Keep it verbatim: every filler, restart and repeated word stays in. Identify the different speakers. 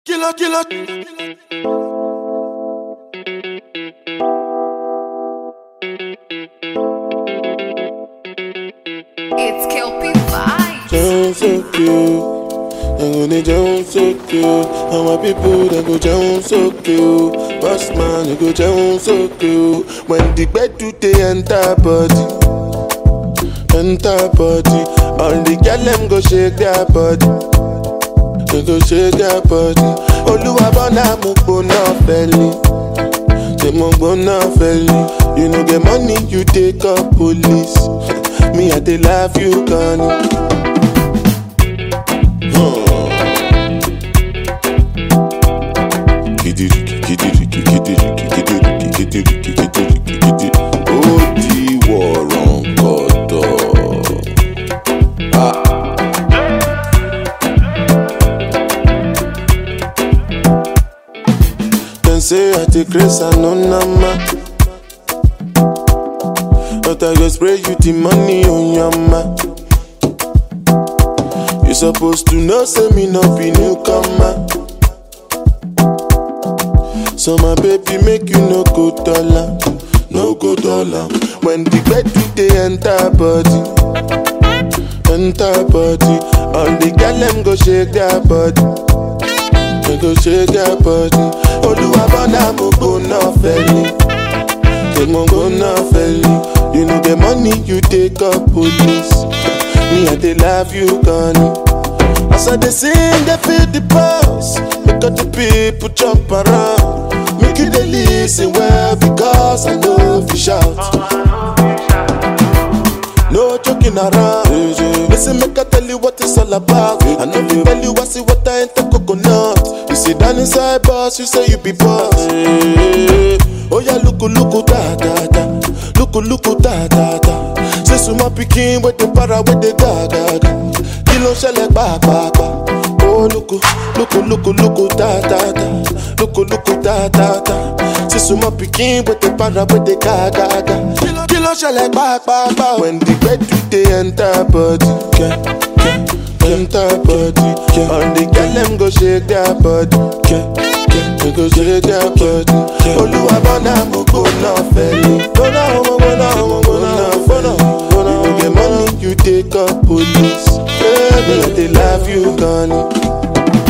Speaker 1: Killer, killer.
Speaker 2: It's Kelpie Vibes.
Speaker 3: Sound so cute, I'm gonna jump so cute. And my people they go jump so cute. Boss man, they go jump so cute. When the bed do they enter body, enter body. All the girl them go shake their body, they go shake their body. Oluwa bona mo gbona belly, they mo gbona belly. You know get money, you take up police. Me I dey love you, Connie. Say I take grace and no nama, but I go spray you the money on your ma. You supposed to know, say me no be newcomer. So my baby make you no go dollar, no go dollar. When the bed do they enter body, enter body. All the girl them go shake their body, they go shake their body. Oluwa bona mo go na felly, they mo go na felly. You know the money you take up police. Me I dey love you, Connie. As I dey sing, they feel the pulse. Make all the people jump around. Make you dey listen well because I know if you shout. No joking around. Listen, make I tell you what it's all about. I know if you tell you I see what I ain't the coconut. You sit down inside boss, you say you be boss. Oh yeah, look, look, da da da. Look, look, da da da. Say so my pikin with the para with the ga ga ga. Kilo shele ba ba ba. Oh look, look, look, look, da da da. Look, look, da da da. Say so my pikin with the para with the ga ga ga. Kilo shele ba ba ba. When the bed do they enter body, yeah, yeah, enter body, yeah. All the girl them go shake their body, yeah, yeah, they go shake their body. Oluwa bona mo go na felly, go na mo go na mo go na go na go na. You get money, you take up police. Baby, they love you, Connie.